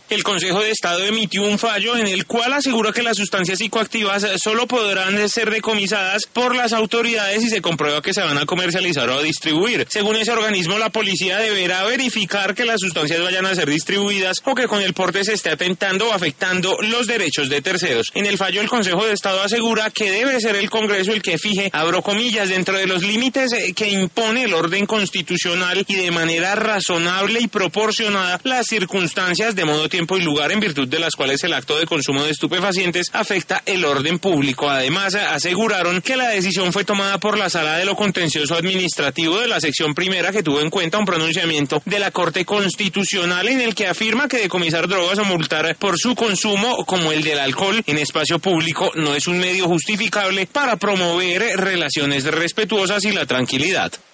El Consejo de Estado emitió un fallo en el cual asegura que las sustancias psicoactivas solo podrán ser decomisadas por las autoridades si se comprueba que se van a comercializar o a distribuir. Según ese organismo, la policía deberá verificar que las sustancias vayan a ser distribuidas o que con el porte se esté atentando o afectando los derechos de terceros. En el fallo, el Consejo de Estado asegura que debe ser el Congreso el que fije, abro comillas, dentro de los límites que impone el orden constitucional y de manera razonable y proporcionada las circunstancias de modo, tiempo y lugar en virtud de las cuales el acto de consumo de estupefacientes afecta el orden público. Además, aseguraron que la decisión fue tomada por la Sala de lo Contencioso Administrativo de la sección primera, que tuvo en cuenta un pronunciamiento de la Corte Constitucional en el que afirma que decomisar drogas o multar por su consumo, como el del alcohol, en espacio público no es un medio justificable para promover relaciones respetuosas y la tranquilidad.